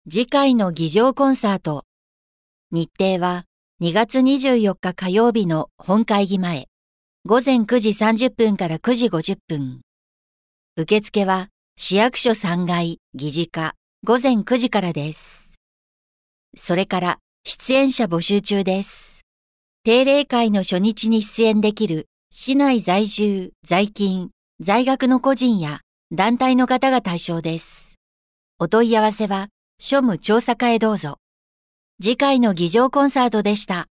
次回の議場コンサート。日程は2月24日火曜日の本会議前、午前9時30分から9時50分。受付は市役所3階議事課午前9時からです。それから出演者募集中です。定例会の初日に出演できる市内在住、在勤、在学の個人や団体の方が対象です。お問い合わせは庶務調査課へどうぞ。次回の議場コンサートでした。